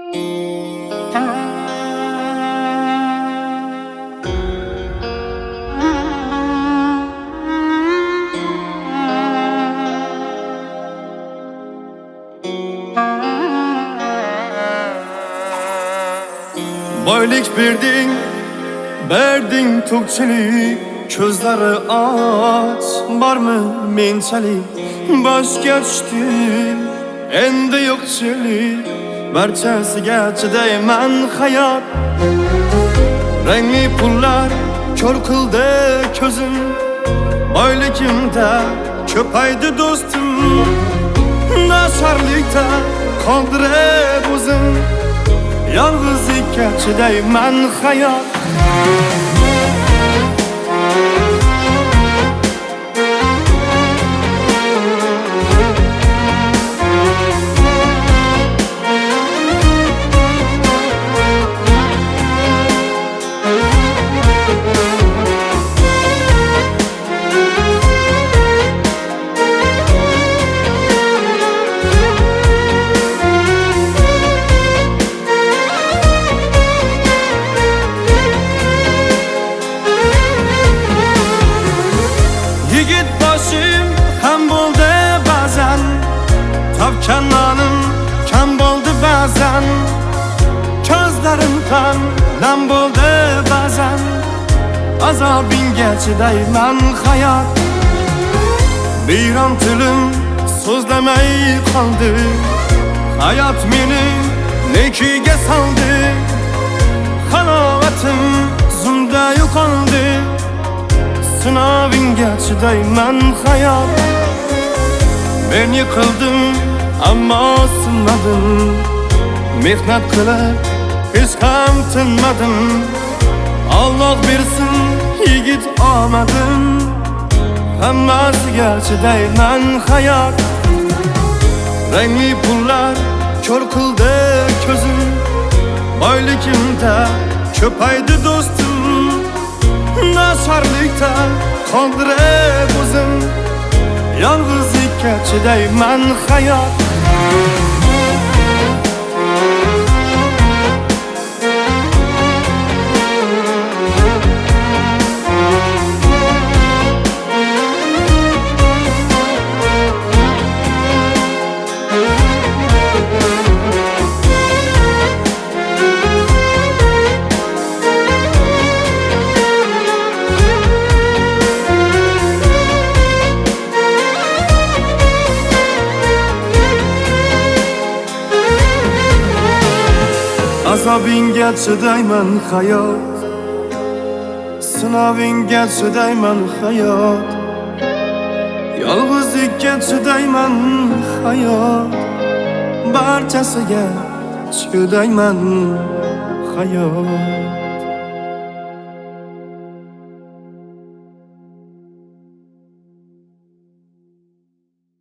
Boylik berding to'kchilik, ko'zlari och, bormi menchalik, boshga tushdi endi yo'qchilik, barchasiga chidayman hayot. Rangli pullar ko'r qildi ko'zim, boyligimda ko'paydi do'stim, nasarlikda qoldirib o'zim, yolg'izlikka chidayman hayot. Tavkanonim kam bo'ldi ba'zan, ko'zlarim ham nam bo'ldi ba'zan, azobingga chidayman hayot. Biyron tilim so'zlamay qoldi, hayot meni nekiga soldi, halovatim zumda yo'qoldi, sinovingga chidayman hayot. Men yiqildim ammo sinmadim, mehnat qilib hech ham tinmadim. Alloh bersin yigit omadim, hammasiga chidayman hayot. Rangli pullar ko'r qildi ko'zim, boyligimda ko'paydi do'stim, nasarlikda qoldirib o'zim, yolg'izlikka chidayman hayot. Azobingga chidayman hayot, sinovingga chidayman hayot, yolg'izlikka chidayman hayot, barchasiga chidayman hayot.